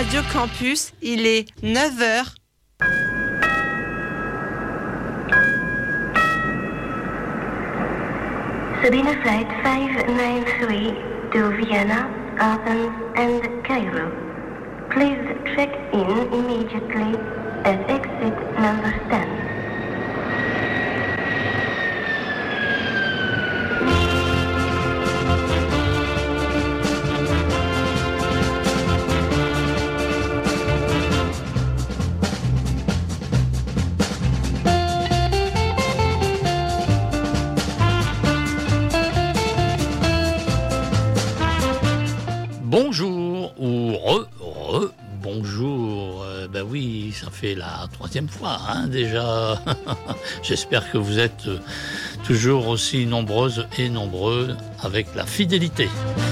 Radio Campus, il est 9h. Sabina Flight 593 to Vienna, Athens and Cairo. Please check in immediately at exit number 10. Bonjour ou bonjour. Ben oui, ça fait la 3e fois déjà. J'espère que vous êtes toujours aussi nombreuses et nombreux avec la fidélité.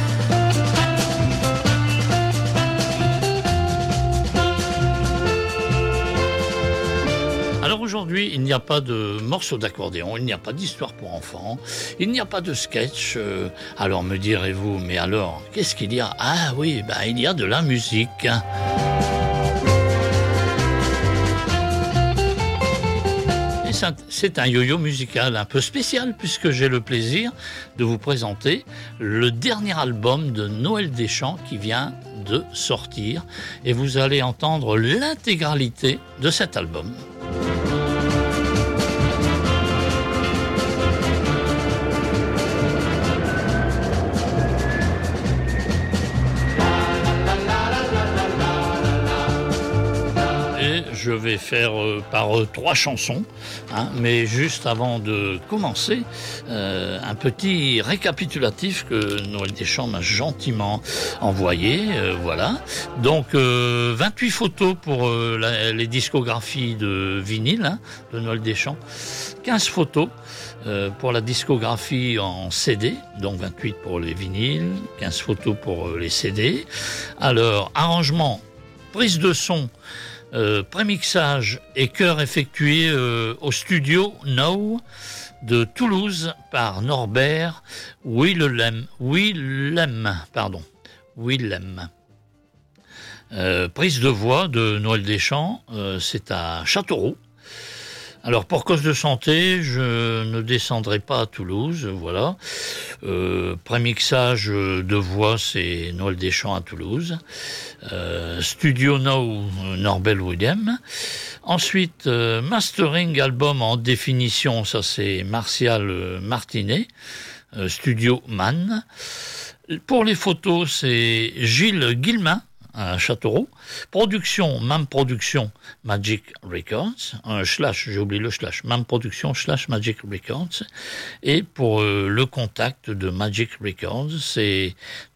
Alors aujourd'hui, il n'y a pas de morceau d'accordéon, il n'y a pas d'histoire pour enfants, il n'y a pas de sketch. Alors me direz-vous, mais alors, qu'est-ce qu'il y a ? Ah oui, il y a de la musique. Et c'est un yo-yo musical un peu spécial, puisque j'ai le plaisir de vous présenter le dernier album de Noël Deschamps qui vient de sortir. Et vous allez entendre l'intégralité de cet album. Je vais faire par 3 chansons, mais juste avant de commencer, un petit récapitulatif que Noël Deschamps m'a gentiment envoyé. Voilà. Donc 28 photos pour les discographies de vinyle de Noël Deschamps, 15 photos pour la discographie en CD, donc 28 pour les vinyles, 15 photos pour les CD. Alors, arrangement, prise de son, prémixage et chœur effectué au studio Now de Toulouse par Norbert Willem. Prise de voix de Noël Deschamps, c'est à Châteauroux. Alors, pour cause de santé, je ne descendrai pas à Toulouse, voilà. Prémixage de voix, c'est Noël Deschamps à Toulouse. Studio Now, Norbert Willem. Ensuite, mastering album en définition, ça c'est Martial Martinet, Studio Man. Pour les photos, c'est Gilles Guillemin à Châteauroux. Production, MAM Production, Magic Records, j'ai oublié le slash, MAM Production / Magic Records. Et pour le contact de Magic Records, c'est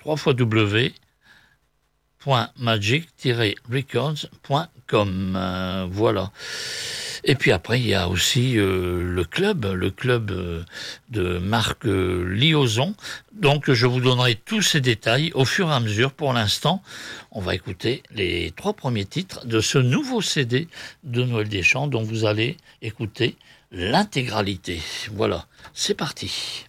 www.magic-records.com. Voilà. Et puis après, il y a aussi le club de Marc Liozon. Donc, je vous donnerai tous ces détails au fur et à mesure. Pour l'instant, on va écouter les 3 premiers titres de ce nouveau CD de Noël Deschamps, dont vous allez écouter l'intégralité. Voilà, c'est parti.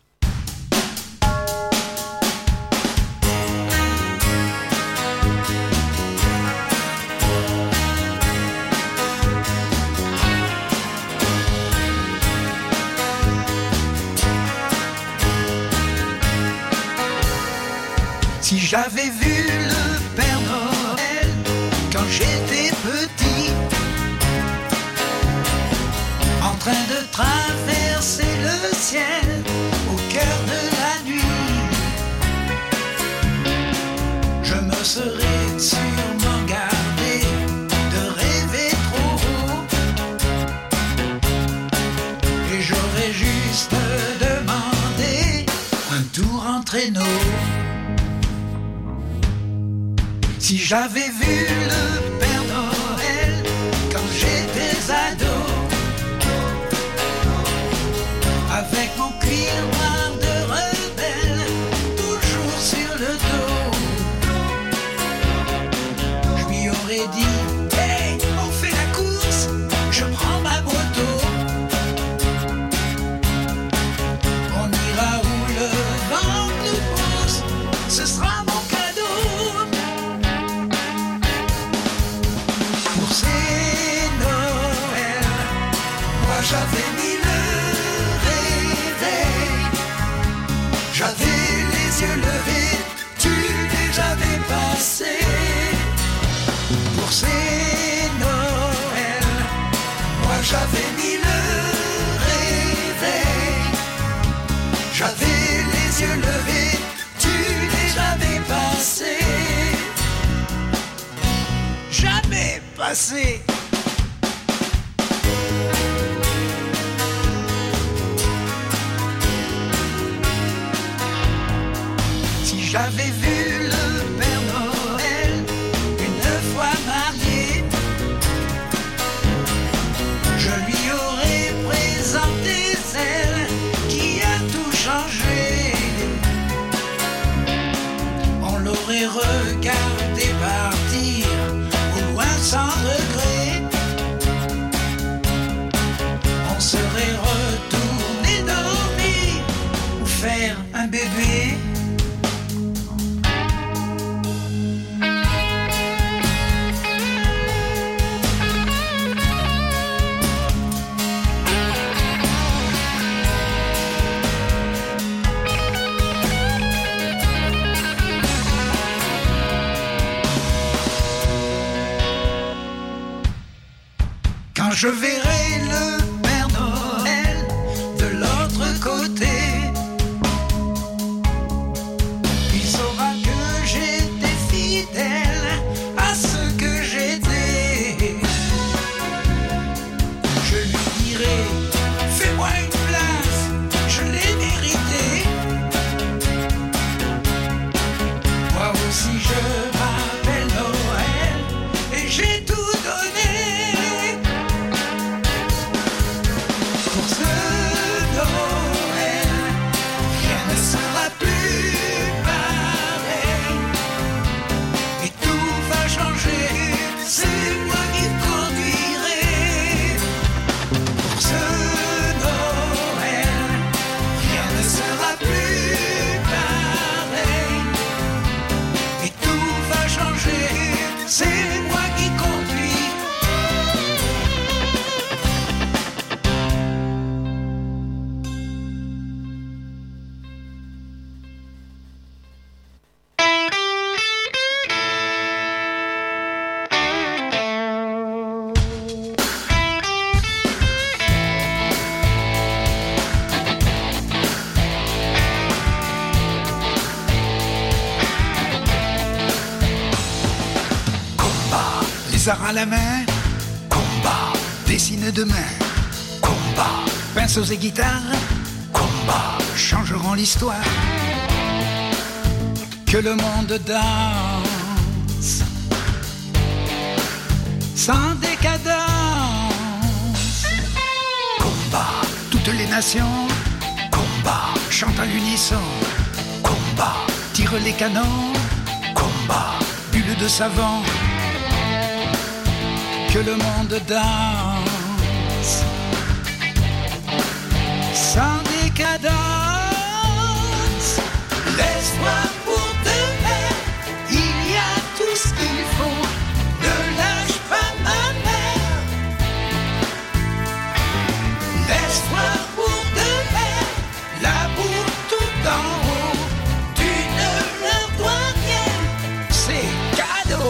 Si j'avais vu le Père Noël quand j'étais petit, en train de traverser le ciel au cœur de la nuit, je me serais sûrement gardé de rêver trop haut, et j'aurais juste demandé un tour en traîneau. Si j'avais vu le Père Noël quand j'étais ado, avec mon cuir noir de rebelle toujours sur le dos, je lui aurais dit « Hey, on fait la course, je prends ma moto, on ira où le vent nous pousse, ce sera mon cadeau. » j'avais mis le réveil, j'avais les yeux levés, tu les avais passés. Pour ces Noëls, moi j'avais mis le réveil, j'avais les yeux levés, tu les avais passés. Jamais passé. Si j'avais vu le Père Noël une fois marié, je lui aurais présenté celle qui a tout changé. On l'aurait regardé partir au loin sans regret. On serait retourné dormir ou faire un bébé. Quand je verrai le Père Noël de l'autre côté, il saura que j'étais fidèle à ce que j'étais. Je lui dirai, fais-moi une place, je l'ai mérité. Moi aussi je m'appelle Noël et j'ai tout donné. Pour ce Noël, rien ne sera plus pareil. Et tout va changer, c'est moi qui conduirai. Pour ce Noël, rien ne sera plus pareil. Et tout va changer, c'est moi qui conduis. Combat, les arts à la main. Combat, dessine de main. Combat, pinceaux et guitares. Combat, changeront l'histoire. Que le monde danse sans décadence. Combat, toutes les nations. Combat, chantent à l'unisson. Combat, tire les canons. Combat, bulle de savon. Que le monde danse sans décadence. L'espoir pour demain, il y a tout ce qu'il faut. Ne lâche pas ma mère. L'espoir pour demain, l'amour tout en haut. Tu ne leur dois rien, c'est cadeau.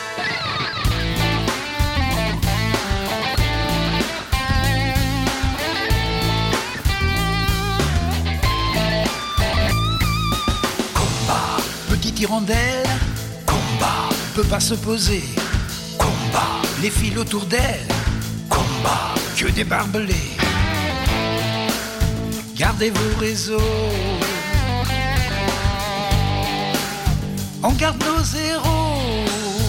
Petite hirondelle, combat, peut pas se poser. Combat, les fils autour d'elle. Combat, que des barbelés. Gardez vos réseaux. On garde nos zéros.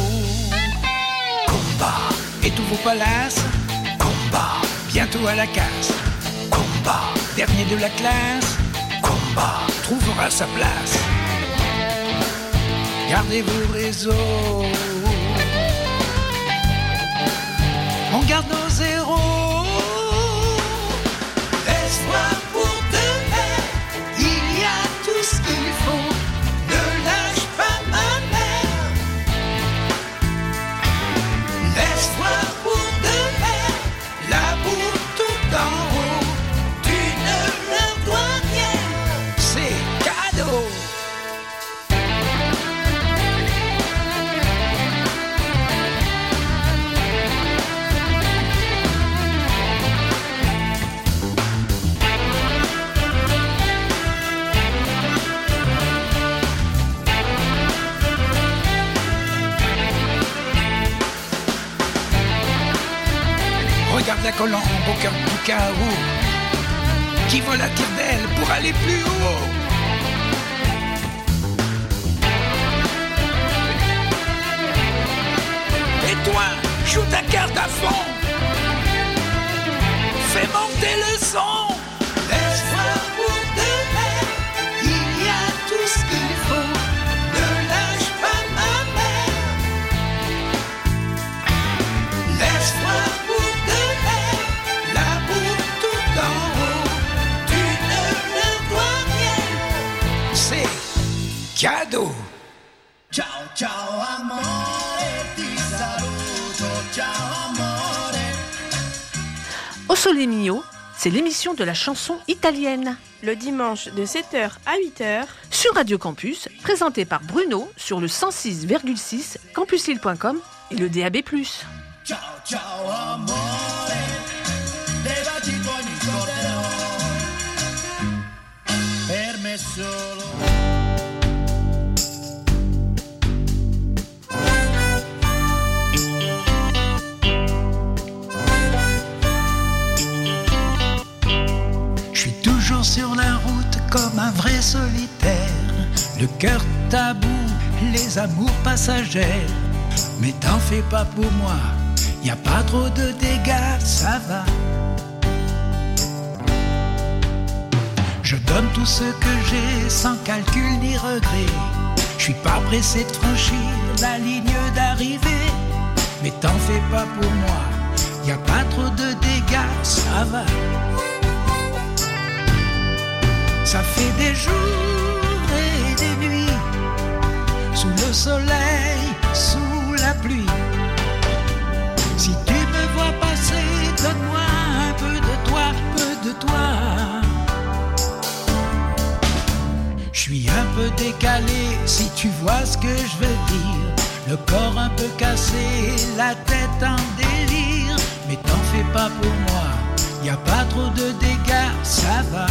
Combat, et tous vos palaces. Combat, bientôt à la casse. Combat, dernier de la classe. Combat, trouvera sa place. Gardez vos réseaux. On garde nos zéros. L'espoir pour demain, il y a tout ce qu'il faut. Ne lâche pas ma mère. L'espoir pour demain, l'amour tout en de la colombe au cœur du chaos, qui vole à tire d'aile pour aller plus haut. Et toi, joue ta carte à fond, fais monter le son. L'espoir pour demain, il y a tout ce qu'il faut. Ne lâche pas ma main. L'espoir pour demain, l'amour tout en haut. Tu ne le dois rien, c'est cadeau. Ciao, ciao amore, ti saluto, ciao amore. Au Sole Mio, c'est l'émission de la chanson italienne. Le dimanche de 7h à 8h. Sur Radio Campus, présentée par Bruno sur le 106,6 campuslille.com et le DAB+. Ciao, ciao amore, dei baci tuoi mi scorderò, per me solo. Sur la route comme un vrai solitaire, le cœur tabou, les amours passagères. Mais t'en fais pas pour moi, y a pas trop de dégâts, ça va. Je donne tout ce que j'ai sans calcul ni regret. Je suis pas pressé de franchir la ligne d'arrivée. Mais t'en fais pas pour moi, y a pas trop de dégâts, ça va. Ça fait des jours et des nuits, sous le soleil, sous la pluie. Si tu me vois passer, donne-moi un peu de toi, peu de toi. Je suis un peu décalé, si tu vois ce que je veux dire. Le corps un peu cassé, la tête en délire. Mais t'en fais pas pour moi, y a pas trop de dégâts, ça va.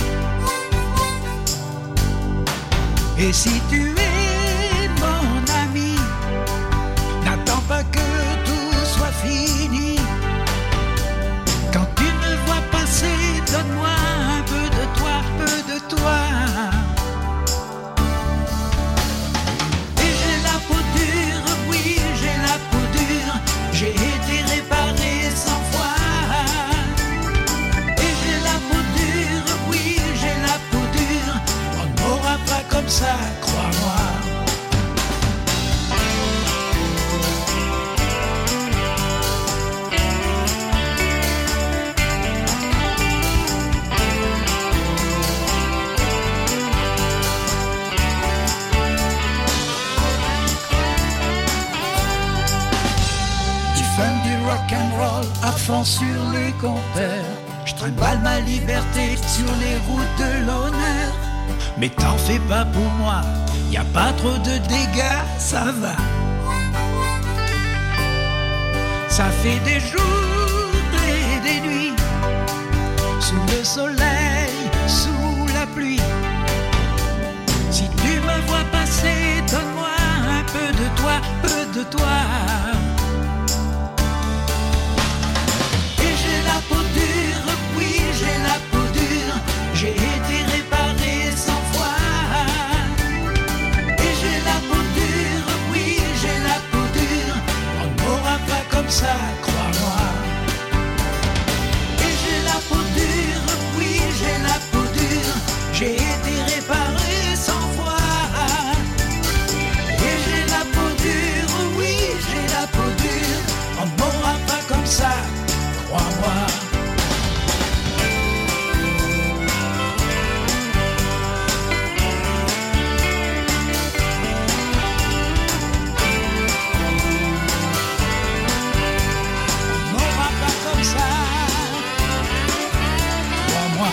Et si tu es mon ami, n'attends pas que tout soit fini. Quand tu me vois passer, donne-moi un peu de toi, peu de toi. Et j'ai la peau dure, oui, j'ai la peau dure. J'ai été réparé 100 fois. Et j'ai la peau dure, oui, j'ai la peau dure. On ne m'aura pas comme ça, crois-moi. Du fun, du rock'n'roll à fond sur les compteurs. Je trimballe ma liberté sur les routes de l'honneur. Mais t'en fais pas pour moi, y a pas trop de dégâts, ça va. Ça fait des jours et des nuits, sous le soleil, sous la pluie. Si tu me vois passer, donne-moi un peu de toi, peu de toi. Et j'ai la peau dure, oui, j'ai la peau dure. J'ai été réparé 100 fois. Et j'ai la peau dure, oui, j'ai la peau dure. On ne m'aura pas comme ça, crois-moi. Et j'ai la peau dure, oui, j'ai la peau dure. J'ai été réparé 100 fois. Et j'ai la peau dure, oui, j'ai la peau dure. On ne m'aura pas comme ça, crois-moi. On m'aura pas comme ça, crois-moi.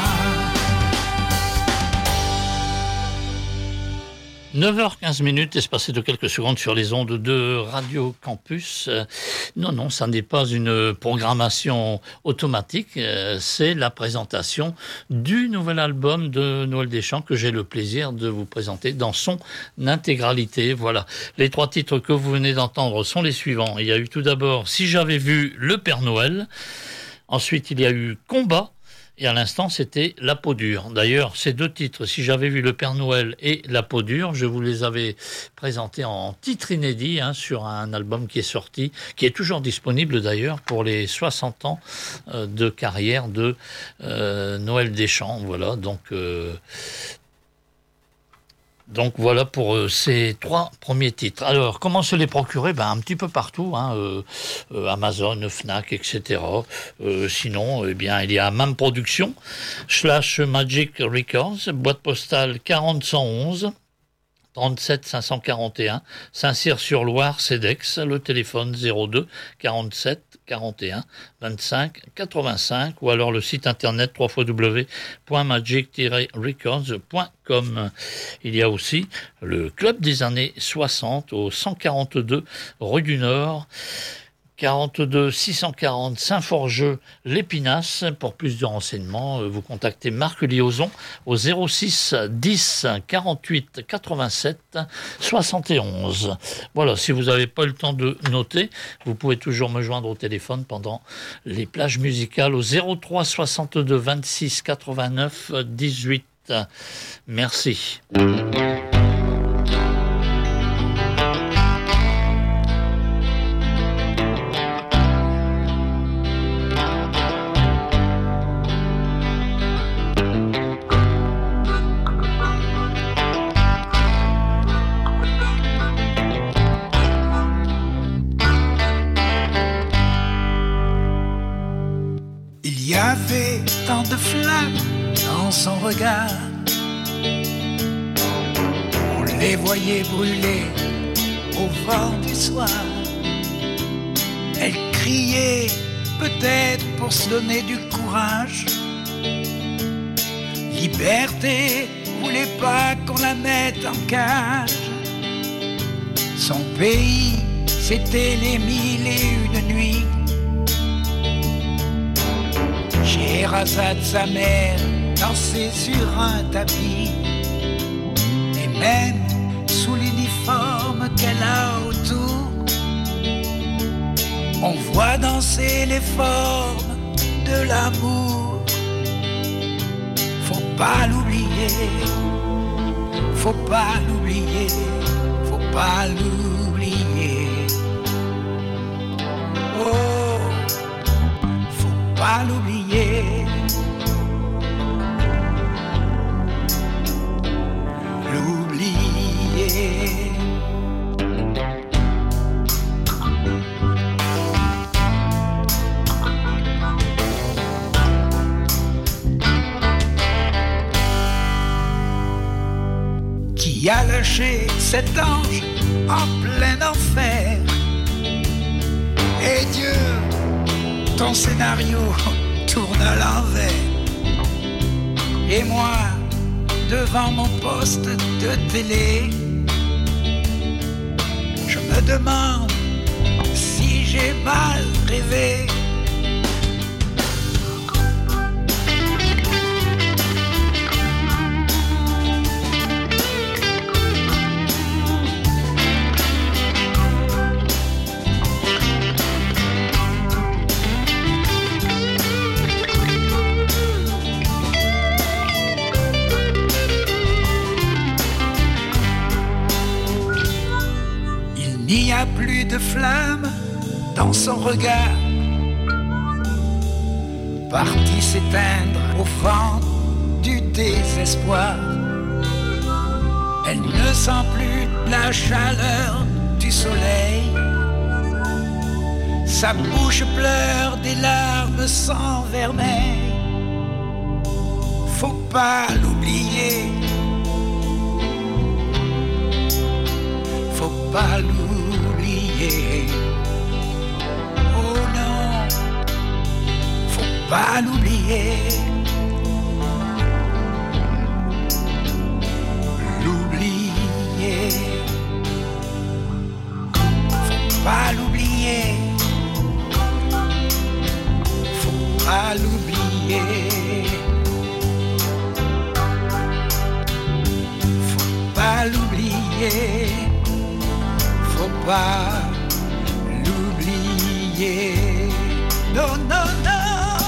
9h15, espacé de quelques secondes sur les ondes de Radio Campus. Non, ça n'est pas une programmation automatique, c'est la présentation du nouvel album de Noël Deschamps que j'ai le plaisir de vous présenter dans son intégralité. Voilà, les 3 titres que vous venez d'entendre sont les suivants. Il y a eu tout d'abord « Si j'avais vu le Père Noël », Ensuite, il y a eu Combat. Et à l'instant, c'était La peau dure. D'ailleurs, ces deux titres, si j'avais vu Le Père Noël et La peau dure, je vous les avais présentés en titre inédit sur un album qui est sorti, qui est toujours disponible d'ailleurs pour les 60 ans de carrière de Noël Deschamps. Voilà, donc voilà pour ces 3 premiers titres. Alors, comment se les procurer ? Un petit peu partout, Amazon, Fnac, etc. Sinon, il y a MAM Productions, /Magic Records, boîte postale 4011, 37 541, Saint-Cyr-sur-Loire, CEDEX, le téléphone 02 47 41 25 85, ou alors le site internet www.magic-records.com. Il y a aussi le Club des années 60 au 142 rue du Nord, 42 640 Saint-Forgeux, l'Épinasse. Pour plus de renseignements, vous contactez Marc Liozon au 06 10 48 87 71. Voilà, si vous n'avez pas le temps de noter, vous pouvez toujours me joindre au téléphone pendant les plages musicales au 03 62 26 89 18. Merci. Il y avait tant de flammes dans son regard. On les voyait brûler au vent du soir. Elle criait peut-être pour se donner du courage. Liberté voulait pas qu'on la mette en cage. Son pays, c'était les 1001 nuits. Scheherazade, sa mère, dansait sur un tapis. Et même sous l'uniforme qu'elle a autour, on voit danser les formes de l'amour. Faut pas l'oublier, faut pas l'oublier, faut pas l'oublier. Oh, faut pas l'oublier. L'oublier. Qui a lâché cet ange en plein enfer? Et Dieu, ton scénario tourne à l'envers. Et moi, devant mon poste de télé, je me demande si j'ai mal rêvé. Il n'y a plus de flamme dans son regard, parti s'éteindre au fond du désespoir. Elle ne sent plus la chaleur du soleil. Sa bouche pleure des larmes sans vermeil. Faut pas l'oublier, faut pas l'oublier. Oh non, faut pas l'oublier. L'oublier, faut pas l'oublier. Faut pas l'oublier. Faut pas l'oublier. Faut pas l'oublier. Non, non, non.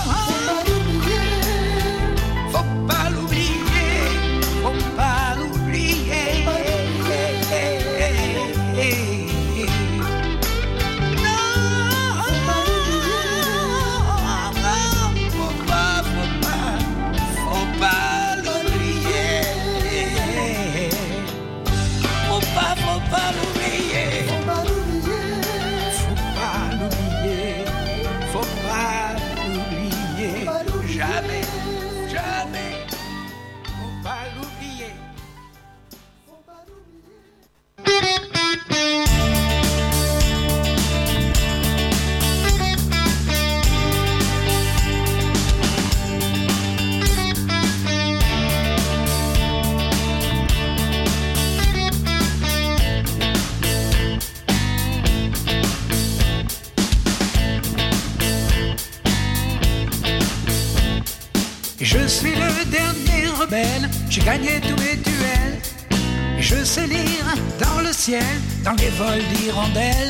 Je suis le dernier rebelle, j'ai gagné tous mes duels. Et je sais lire dans le ciel, dans les vols d'hirondelles.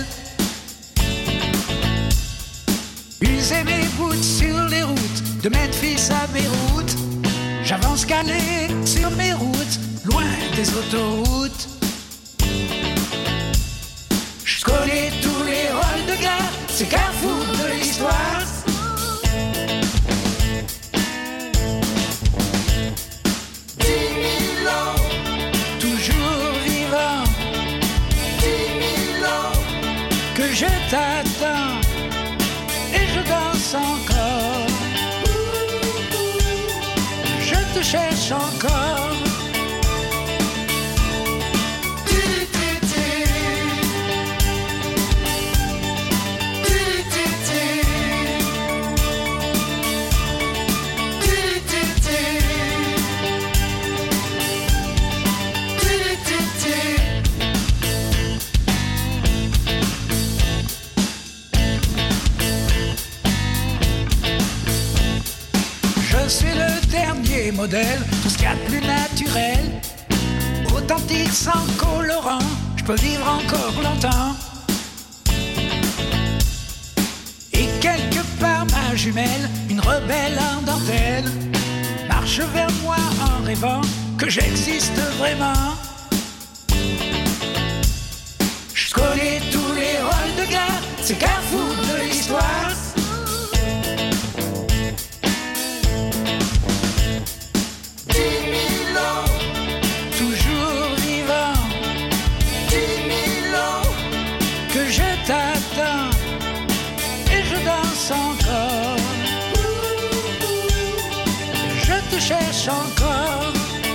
User mes boots sur les routes, de Memphis à Beyrouth. J'avance calé sur mes routes, loin des autoroutes. Je connais tous les rôles de gare, c'est carrefour de l'histoire. 10 000 ans, toujours vivant. 10 000 ans, que je t'attends et je danse encore. Je te cherche encore. Je suis le dernier modèle, tout ce qu'il y a de plus naturel. Authentique sans colorant, je peux vivre encore longtemps. Et quelque part ma jumelle, une rebelle en dentelle, marche vers moi en rêvant que j'existe vraiment. Je connais tous les rôles de gare, c'est carrefour de l'histoire. 10 000 ans, toujours vivant. 10 000 ans, que je t'attends et je danse encore. Je te cherche encore.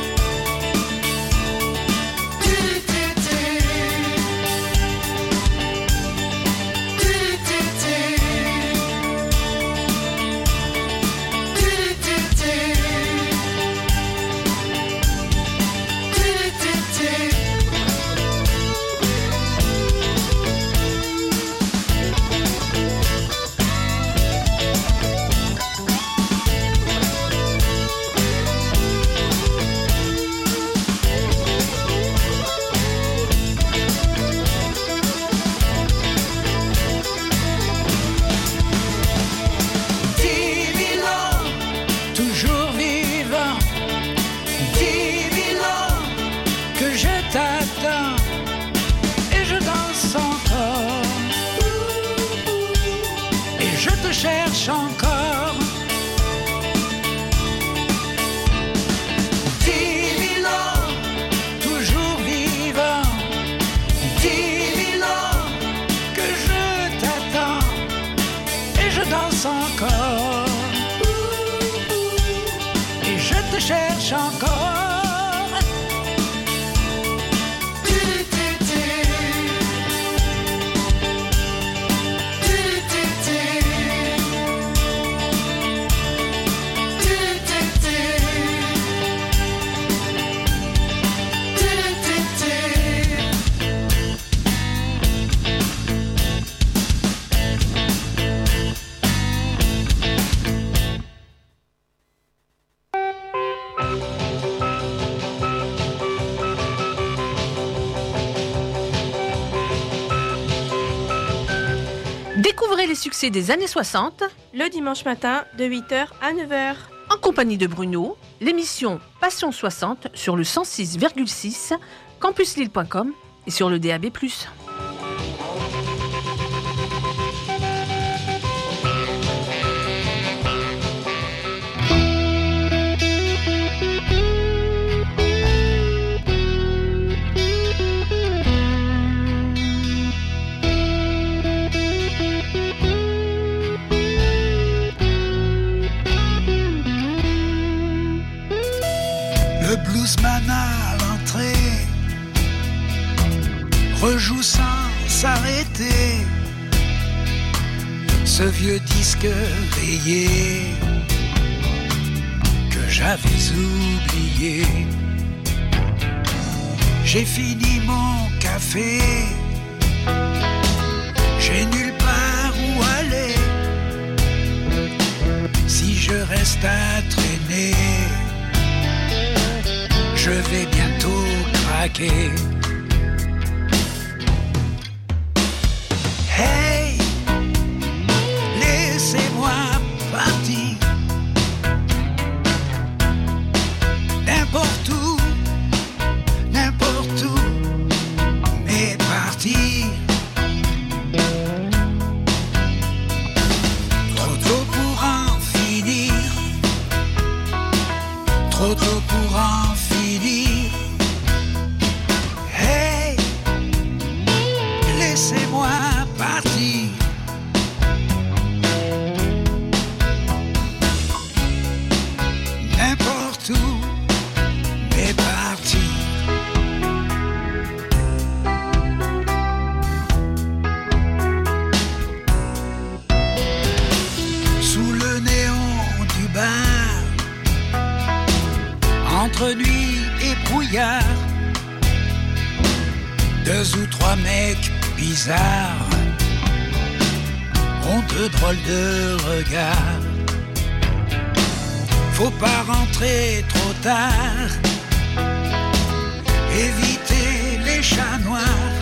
Cherche encore. 10 000 ans, toujours vivant. 10 000 ans, que je t'attends et je danse encore. Et je te cherche encore. Découvrez les succès des années 60 le dimanche matin de 8h à 9h. en compagnie de Bruno, l'émission Passion 60 sur le 106,6 campuslille.com et sur le DAB+. Le bluesman à l'entrée rejoue sans s'arrêter ce vieux disque rayé que j'avais oublié. J'ai fini mon café, j'ai nulle part où aller. Si je reste à traîner, je vais bientôt craquer. Hey, laissez-moi partir. N'importe où, mais partir. Trop tôt pour en finir, trop tôt pour en finir. Hey, laissez-moi partir. N'importe où, mais partir. Sous le néon du bar, entre nuit et brouillard, deux ou trois mecs bizarres ont de drôles de regards. Faut pas rentrer trop tard, éviter les chats noirs,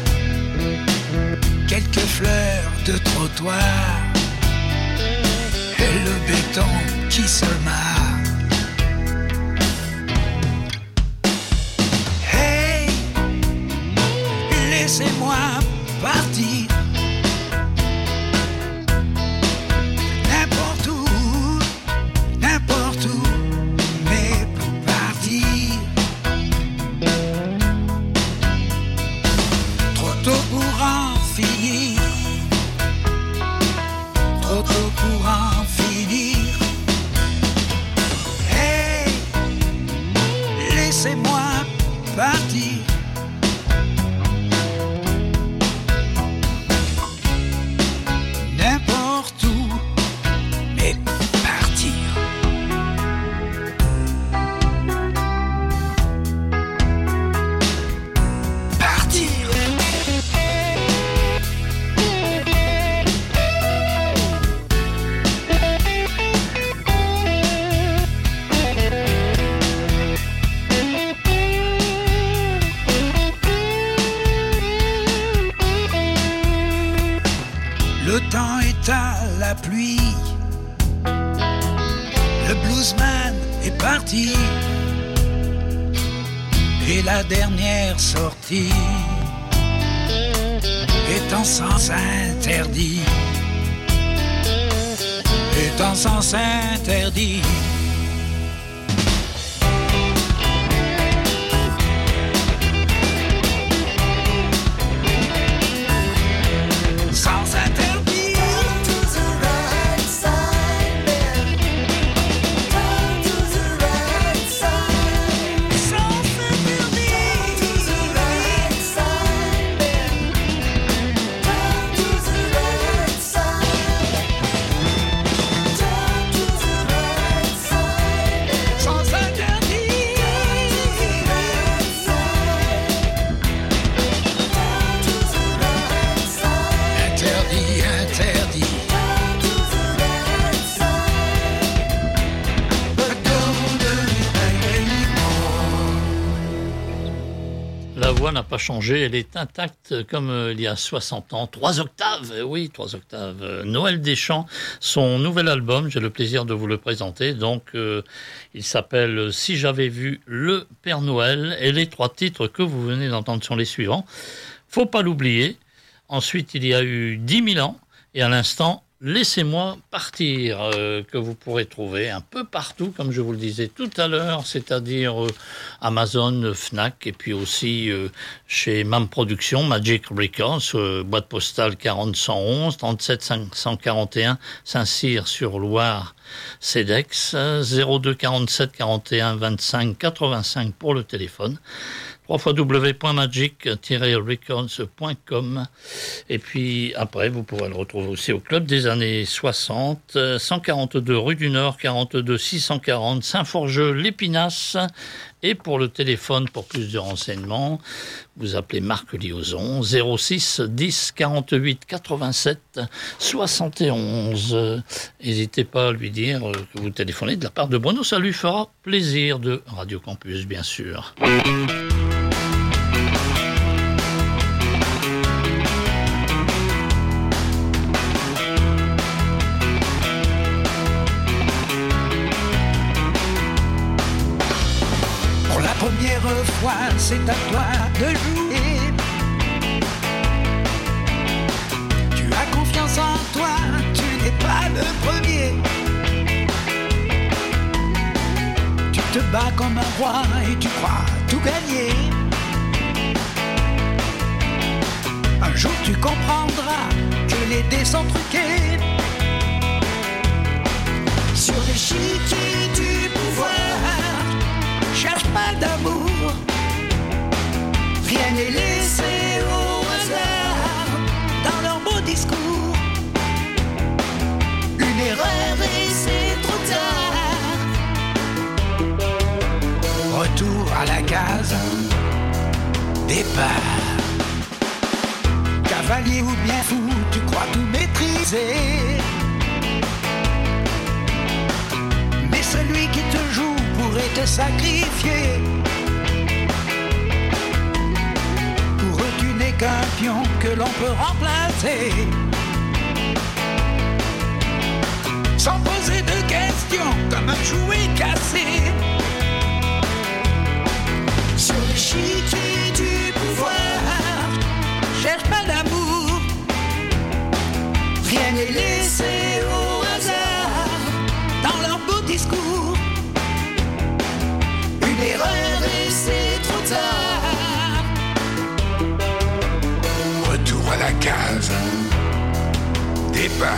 quelques fleurs de trottoir et le béton qui se marre. Hey, laissez-moi partir. N'importe où, mais partir. Trop tôt pour en finir, trop tôt pour en finir. Hey, laissez-moi partir. N'importe où, mais partir. Le temps est à la pluie, le bluesman est parti, et la dernière sortie étant sans interdit, étant sans interdit. Sans interdit. La voix n'a pas changé, elle est intacte comme il y a 60 ans. 3 octaves, oui, 3 octaves. Noël Deschamps, son nouvel album, j'ai le plaisir de vous le présenter. Donc, il s'appelle « Si j'avais vu le Père Noël » et les 3 titres que vous venez d'entendre sont les suivants. Faut pas l'oublier. Ensuite, il y a eu 10 000 ans et à l'instant, Laissez-moi partir, que vous pourrez trouver un peu partout, comme je vous le disais tout à l'heure, c'est-à-dire Amazon, Fnac, et puis aussi chez MAM Productions, Magic Records, boîte postale 40111, 37 541, Saint-Cyr-sur-Loire, CEDEX, 02 47 41 25 85 pour le téléphone, www.magic-records.com. Et puis après, vous pourrez le retrouver aussi au Club des années 60, 142 rue du Nord, 42 640 Saint-Forgeux, l'Épinasse. Et pour le téléphone, pour plus de renseignements, vous appelez Marc Liozon, 06 10 48 87 71. N'hésitez pas à lui dire que vous téléphonez de la part de Bruno, ça lui fera plaisir, de Radio Campus, bien sûr. Première fois, c'est à toi de jouer. Tu as confiance en toi, tu n'es pas le premier. Tu te bats comme un roi et tu crois tout gagner. Un jour tu comprendras que les dés sont truqués. Sur l'échiquier du pouvoir, cherche pas d'amour, rien n'est laissé au hasard dans leurs beaux discours. Une erreur et c'est trop tard. Retour à la case départ. Cavalier ou bien fou, tu crois tout maîtriser. Mais celui qui te joue pourrait te sacrifier. Pour eux tu n'es qu'un pion que l'on peut remplacer. Sans poser de questions, comme un jouet cassé. Sur l'échiquier du pouvoir, cherche pas d'amour, rien n'est laissé au hasard dans leur beau discours. Une erreur et c'est trop tard. Retour à la case départ.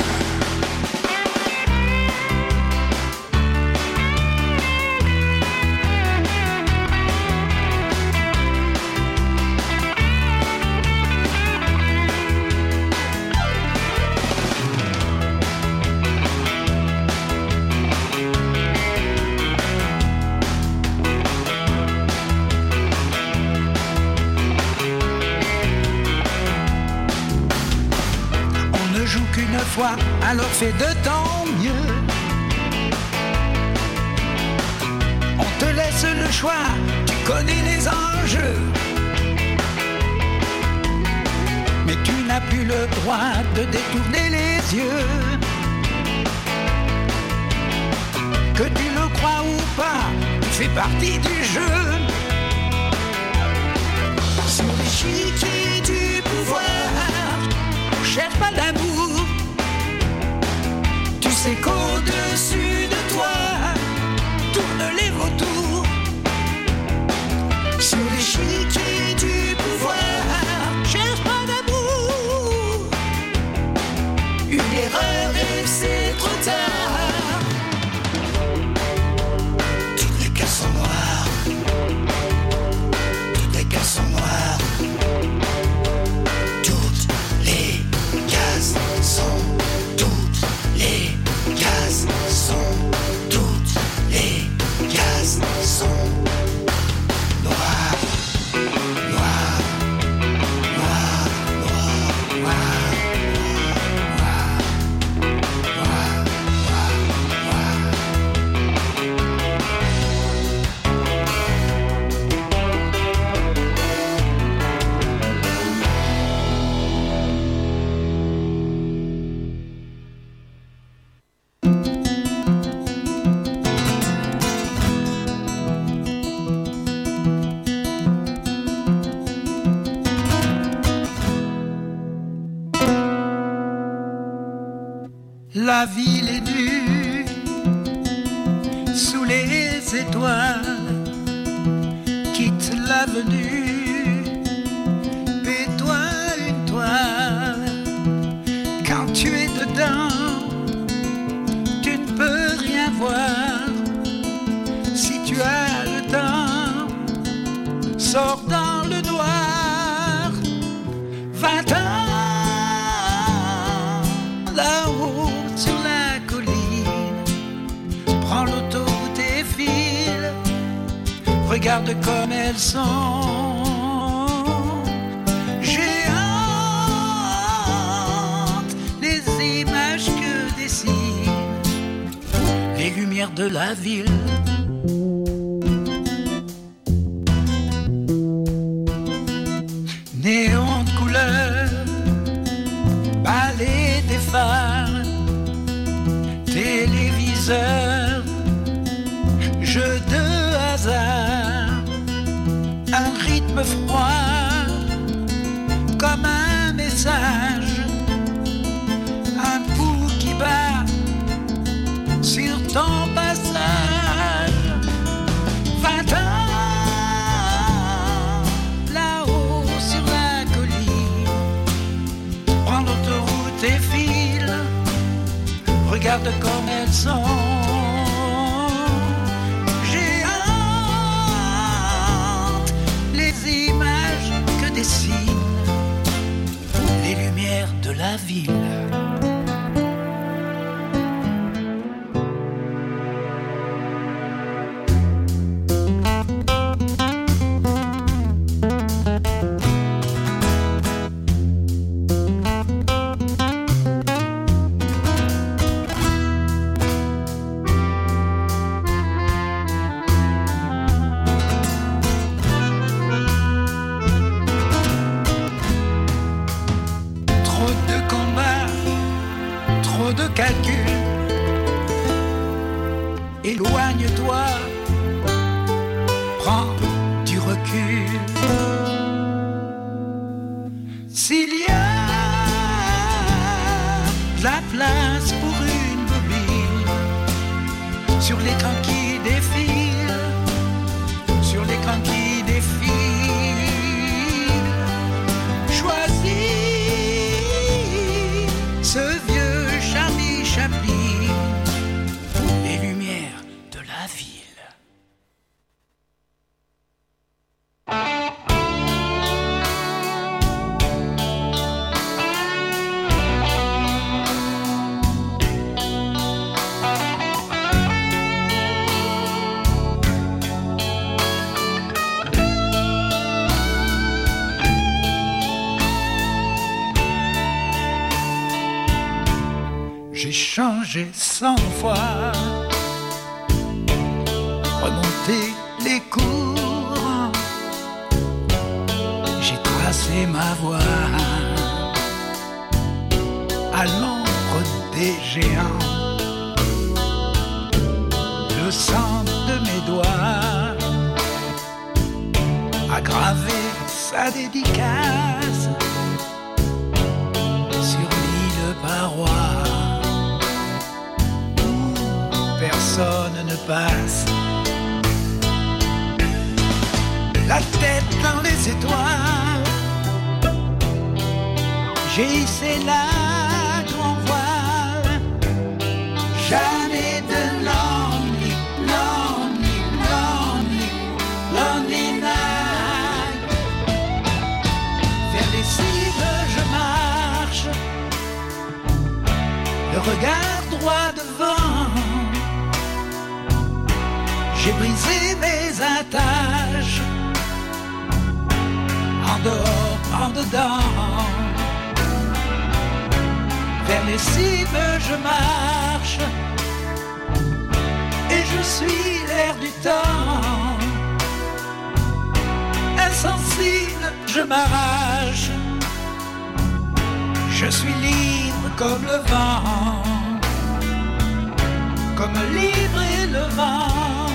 Fois, alors fais de ton mieux. On te laisse le choix, tu connais les enjeux. Mais tu n'as plus le droit de détourner les yeux. Que tu le crois ou pas, tu fais partie du jeu. Sur l'échiquier du pouvoir, cherche pas d'amour. C'est qu'au-dessus de toi tournent les vautours. Sur l'échiquier du pouvoir, cherche pas d'amour. Une erreur et c'est trop tard. Toutes les cases sont noires. Toutes les cases sont noires. Toutes les cases sont. Les cases sont, toutes les cases sont noires, noires, noires, noires, noires, noires, La ville est nue sous les étoiles. Quitte l'avenue, fais-toi une toile. Quand tu es dedans, tu ne peux rien voir. Si tu as le temps, sors dans là-haut sur la colline. Prends l'autoroute et file, regarde comme elles sont géantes, les images que dessinent les lumières de la ville. Néon de couleur, balai des phares, téléviseur, jeu de hasard, un rythme froid comme un message, un pouls qui bat sur ton passage. 20 ans là-haut sur la colline, prends l'autoroute et file, regarde comme elles sont géantes, les images que dessinent les lumières de la ville. Éloigne-toi, prends du recul. S'il y a de la place pour une bobine sur l'écran qui défile, sur l'écran qui défile, choisis ce vieux Charlie Chaplin, les lumières de la ville. J'ai changé 100 fois, remonté les cours, j'ai tracé ma voie à l'ombre des géants. Le sang de mes doigts a gravé sa dédicace sur 1000 parois. Personne ne passe, la tête dans les étoiles, j'ai hissé la grand voile, jamais de lonely, lonely, lonely, lonely night. Vers les cibles je marche, le regard droit devant. J'ai brisé mes attaches, en dehors, en dedans. Vers les cibles je marche, et je suis l'air du temps. Insensible, je m'arrache, je suis libre comme le vent, comme libre est le vent.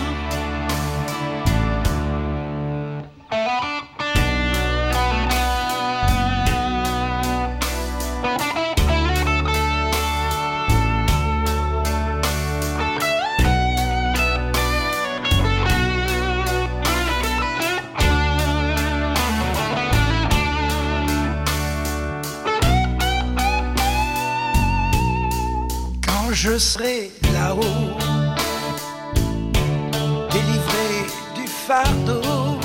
Je serai là-haut, délivré du fardeau,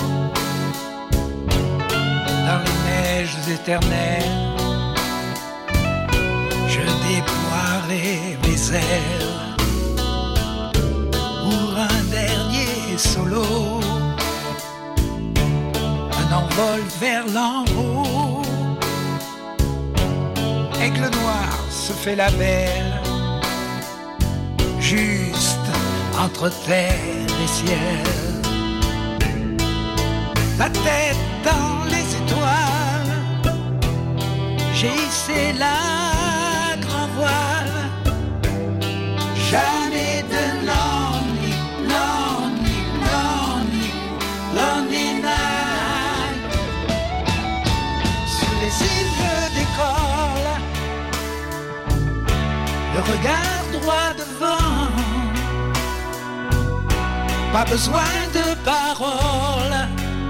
dans les neiges éternelles. Je déploie concert pour un dernier solo, un envol vers l'en haut. Aigle noir se fait la belle, juste entre terre et ciel. La tête dans les étoiles, j'ai hissé la grand voile. Jamais de lonely, lonely, lonely, lonely night. Sous les îles je décolle, le regard droit devant. Pas besoin de paroles,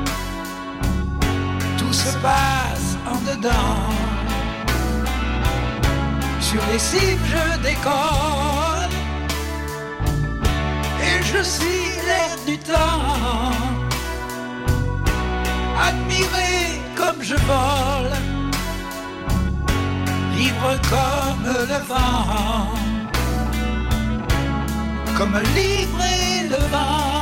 tout se passe en dedans. Sur les cimes je décolle et je suis l'air du temps. Admiré comme je vole, libre comme le vent, comme libre est le vent.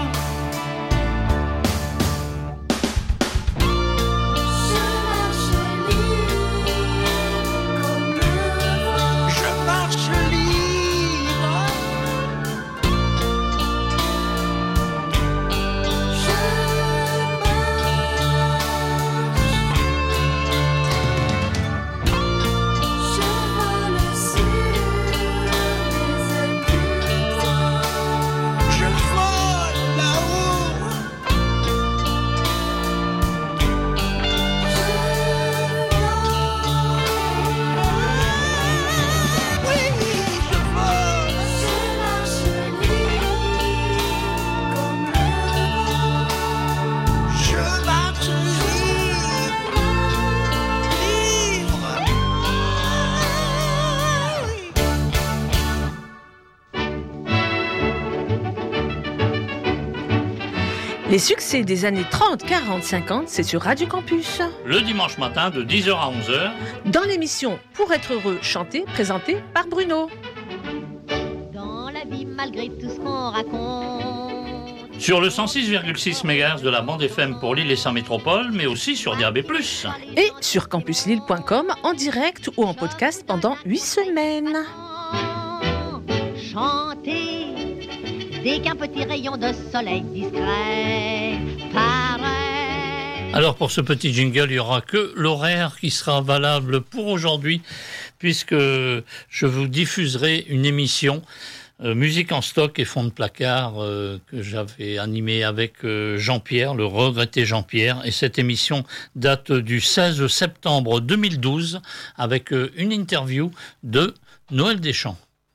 Les succès des années 30, 40, 50, c'est sur Radio Campus. Le dimanche matin de 10h à 11h. Dans l'émission Pour être heureux, chanté, présentée par Bruno. Dans la vie, malgré tout ce qu'on raconte. Sur le 106,6 MHz de la bande FM pour l'île et sa métropole, mais aussi sur DAB+. Et sur campuslille.com en direct ou en podcast pendant 8 semaines. Chanter dès qu'un petit rayon de soleil discret paraît. Alors pour ce petit jingle, il n'y aura que l'horaire qui sera valable pour aujourd'hui, puisque je vous diffuserai une émission musique en stock et fond de placard que j'avais animée avec Jean-Pierre, le regretté Jean-Pierre. Et cette émission date du 16 septembre 2012 avec une interview de Noël Deschamps.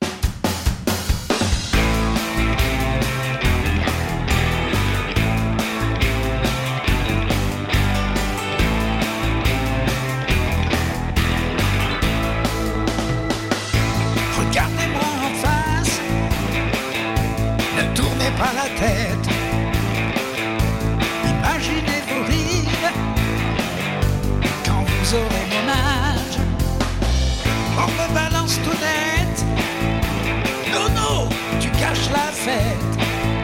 Pas la tête, imaginez vos rires quand vous aurez mon âge. On me balance tout net, Nono, tu caches la fête.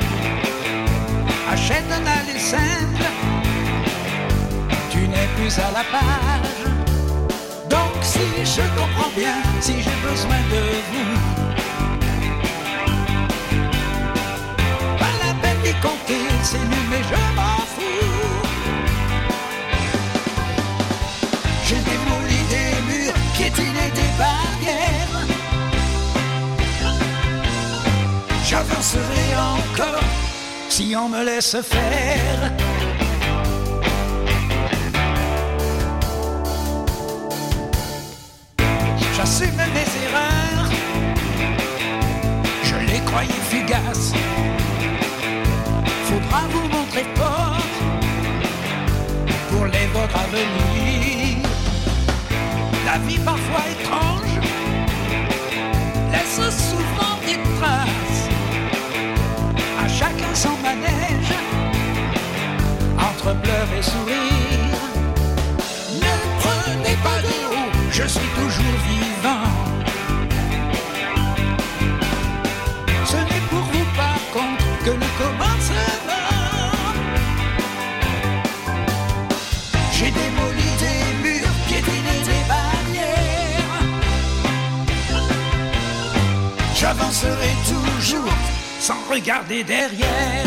Achète un aller simple, tu n'es plus à la page. Donc si je comprends bien, si j'ai besoin de vous, compter, c'est nul mais je m'en fous. J'ai démoli des murs, piétiné des barrières. J'avancerai encore si on me laisse faire. J'assume mes erreurs, je les croyais fugaces. Faudra vous montrer fort pour les vôtres à venir. La vie parfois étrange laisse souvent des traces. À chacun son manège, entre pleurs et sourires. Ne prenez pas de haut, je suis toujours vivant. j'avancerai toujours sans regarder derrière.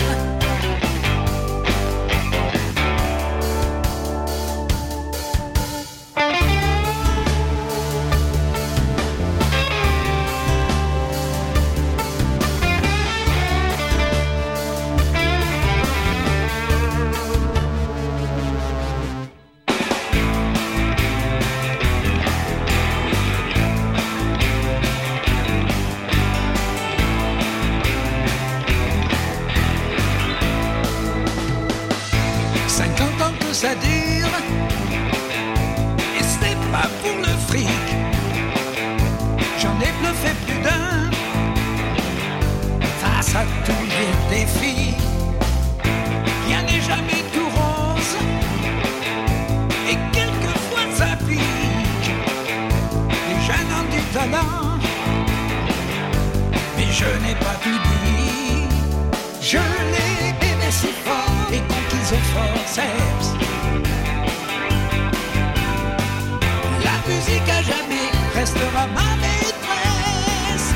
À dire, et c'est pas pour le fric, j'en ai bluffé plus d'un face à tous les défis. Rien n'est jamais tout rose et quelquefois ça pique. Les jeunes ont du talent, mais je n'ai pas tout dit. Je l'ai aimé si fort et conquis au forceps. La musique à jamais restera ma maîtresse.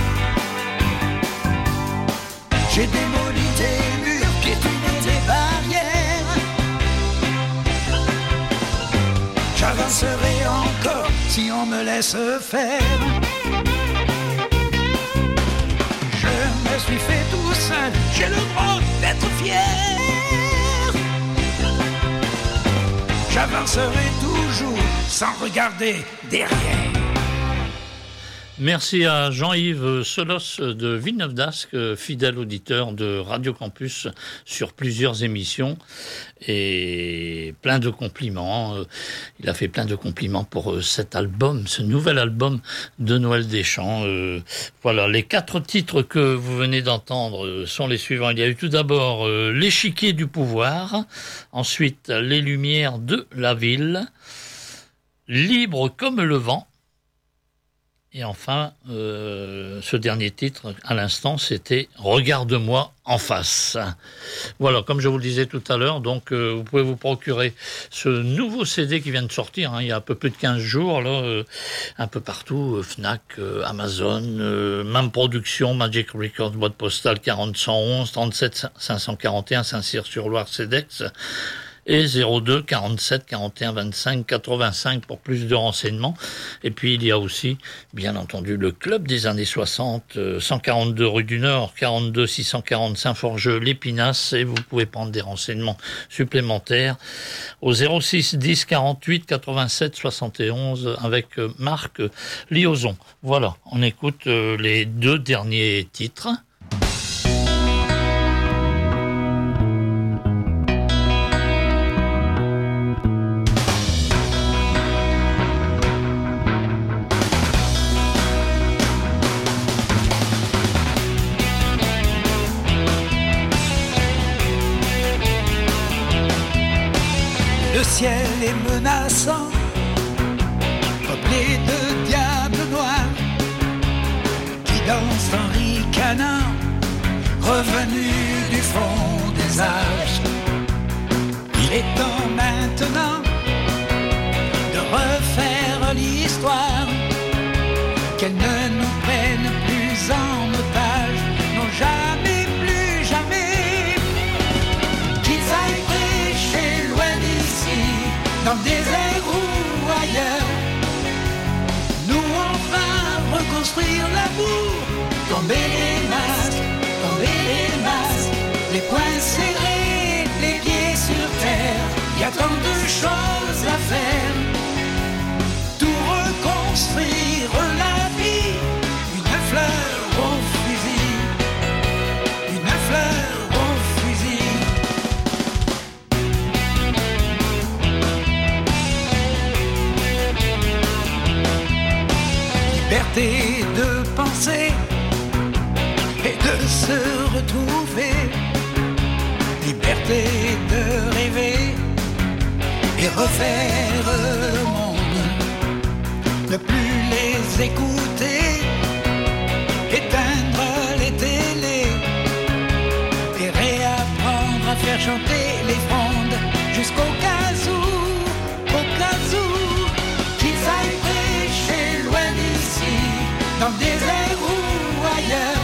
J'ai démoli des murs, piétiné des barrières. J'avancerai encore si on me laisse faire. Je me suis fait tout seul, j'ai le droit d'être fier. J'avancerai toujours sans regarder derrière. Merci à Jean-Yves Solos de Villeneuve-d'Ascq, fidèle auditeur de Radio Campus sur plusieurs émissions et plein de compliments. Il a fait plein de compliments pour cet album, ce nouvel album de Noël Deschamps. Voilà, les 4 titres que vous venez d'entendre sont les suivants. Il y a eu tout d'abord L'échiquier du pouvoir, ensuite Les lumières de la ville, Libre comme le vent, et enfin, ce dernier titre, à l'instant, c'était « Regarde-moi en face ». Voilà, comme je vous le disais tout à l'heure, donc vous pouvez vous procurer ce nouveau CD qui vient de sortir, il y a un peu plus de 15 jours, là, un peu partout, Fnac, Amazon, même production, Magic Records, boîte postale 40111, 37 541, Saint-Cyr-sur-Loire, CEDEX, et 02 47 41 25 85 pour plus de renseignements. Et puis il y a aussi, bien entendu, le club des années 60, 142 rue du Nord, 42 640 Saint-Forgeux-l'Épinasse, et vous pouvez prendre des renseignements supplémentaires au 06 10 48 87 71 avec Marc Liozon. Voilà, on écoute les 2 derniers titres. Le ciel est menaçant, peuplé de diables noirs qui dansent en ricanant, revenus du fond des âges. Il est temps maintenant de refaire l'histoire, qu'elle ne nous prenne plus en otage, non jamais, plus jamais, qu'ils aillent prêcher loin d'ici, dans le désert ou ailleurs. Nous on va reconstruire l'amour, tomber les masques, les poings serrés, les pieds sur terre. Il y a tant de choses à faire, tout reconstruire la vie, une fleur au fusil, une fleur au fusil. Liberté de penser et de se retrouver, liberté de rêver et refaire le monde, ne plus les écouter, éteindre les télés et réapprendre à faire chanter les frondes jusqu'au cas où qu'ils aillent prêcher loin d'ici, dans le désert ou ailleurs.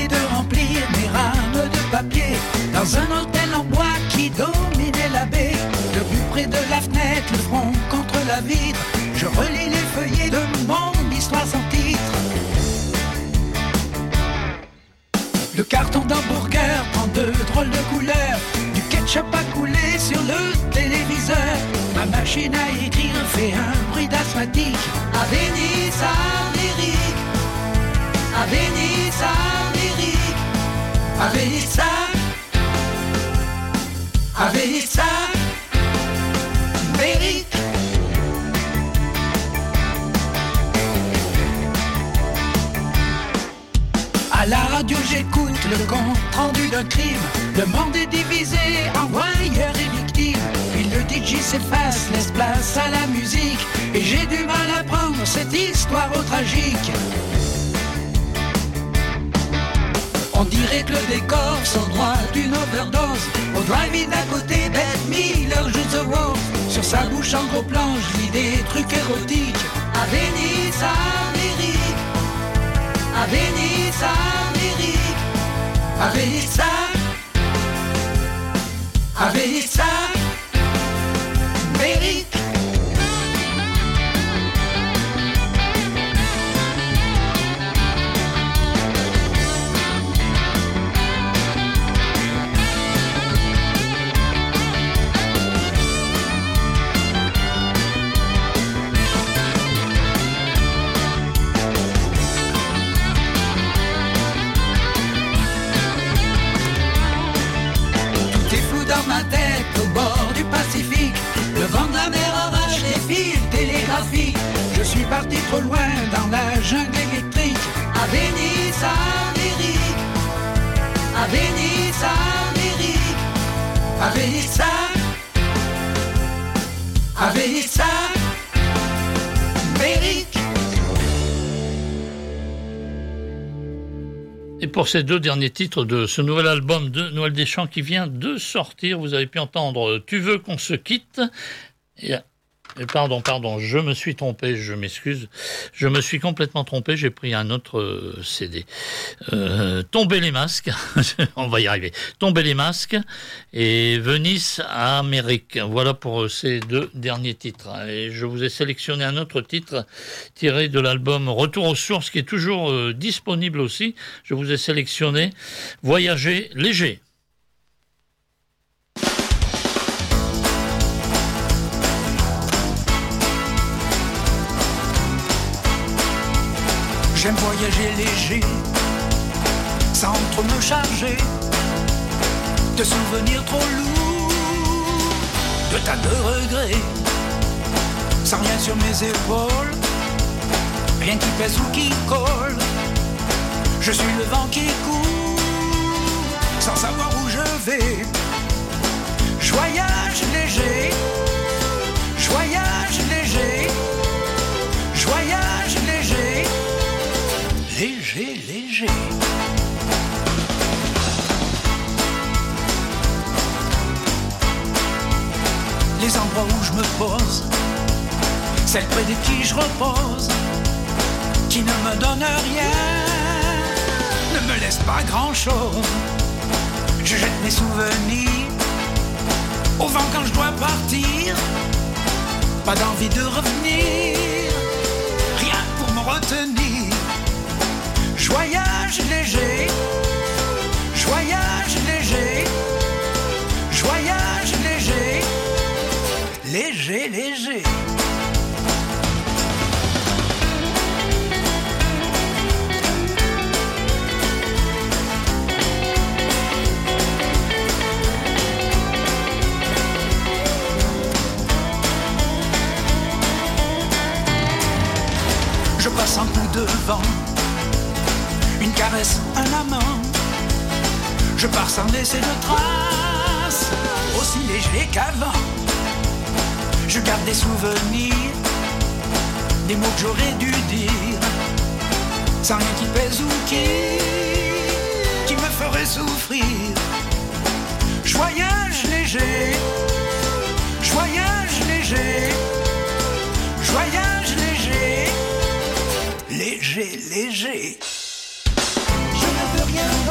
oublié de remplir mes rames de papier dans un hôtel en bois qui dominait la baie. Debout près de la fenêtre, le front contre la vitre, je relis les feuillets de mon histoire sans titre. Le carton d'hamburger prend de drôles de couleurs, du ketchup a coulé sur le téléviseur. Ma machine à écrire fait un bruit d'asthmatique. À Venise, Amérique, à Venise, Amérique, à Venise, à Venise, Amérique. À la radio j'écoute le compte rendu d'un crime. Le monde est divisé en voyeurs et victimes. Puis le DJ s'efface, laisse place à la musique. Et j'ai du mal à prendre cette histoire au tragique. On dirait que le décor sort droit d'une overdose. Au drive-in à côté, Bette Miller joue The Wolf. Sur sa bouche en gros plan, je lis des trucs érotiques. À Venise, Amérique, à Venise, Amérique, à Venise, à Venise, Amérique. Au bord du Pacifique, le vent de la mer arrache les fils télégraphiques. Je suis parti trop loin dans la jungle électrique. À Venise, Amérique, à Venise, Amérique, à Venise, à Venise, Amérique. Et pour ces deux derniers titres de ce nouvel album de Noël Deschamps qui vient de sortir, vous avez pu entendre « Tu veux qu'on se quitte » et pardon, je me suis trompé, je m'excuse. Je me suis complètement trompé, j'ai pris un autre CD. Tomber les masques, on va y arriver. Tomber les masques et Venise à Amérique. Voilà pour ces deux derniers titres. Et je vous ai sélectionné un autre titre tiré de l'album Retour aux sources qui est toujours disponible aussi. Je vous ai sélectionné Voyager léger. J'aime voyager léger, sans trop me charger de souvenirs trop lourds, de tas de regrets, sans rien sur mes épaules, rien qui pèse ou qui colle. Je suis le vent qui court, sans savoir où je vais. Je voyage léger, je voyage léger, je voyage léger. Léger, léger. Les endroits où je me pose, celles près de qui je repose, qui ne me donnent rien, ne me laissent pas grand-chose. Je jette mes souvenirs au vent quand je dois partir. Pas d'envie de revenir, rien pour me retenir. Je voyage léger, je voyage léger, je voyage léger, léger, léger. Je passe un coup de vent, une caresse, un amant. Je pars sans laisser de traces, aussi léger qu'avant. Je garde des souvenirs, des mots que j'aurais dû dire, sans rien qui pèse ou qui me ferait souffrir. Je voyage léger, je voyage léger, je voyage léger, léger, léger. Je ne veux rien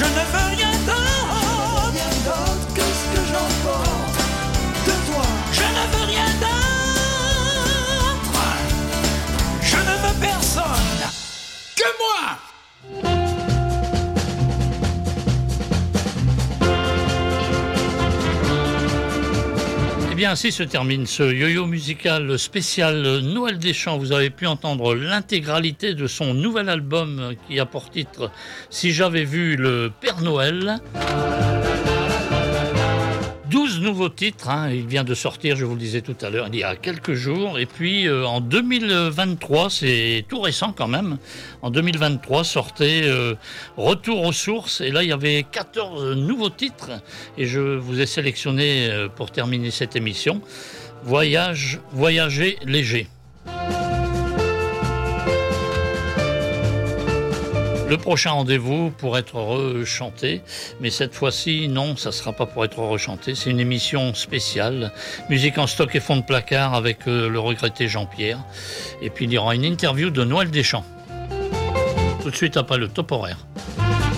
Je ne veux rien d'autre que ce que j'emporte de toi. Je ne veux rien d'autre. Je ne veux personne que moi. Eh bien, ainsi se termine ce yo-yo musical spécial Noël Deschamps. Vous avez pu entendre l'intégralité de son nouvel album qui a pour titre « Si j'avais vu le Père Noël ». 12 nouveaux titres, il vient de sortir, je vous le disais tout à l'heure, il y a quelques jours. Et puis en 2023, c'est tout récent quand même, en 2023 sortait Retour aux sources. Et là, il y avait 14 nouveaux titres. Et je vous ai sélectionné pour terminer cette émission, Voyager léger. Le prochain rendez-vous pour être rechanté, mais cette fois-ci, non, ça ne sera pas pour être rechanté. C'est une émission spéciale, musique en stock et fond de placard avec le regretté Jean-Pierre. Et puis il y aura une interview de Noël Deschamps. Tout de suite après le top horaire.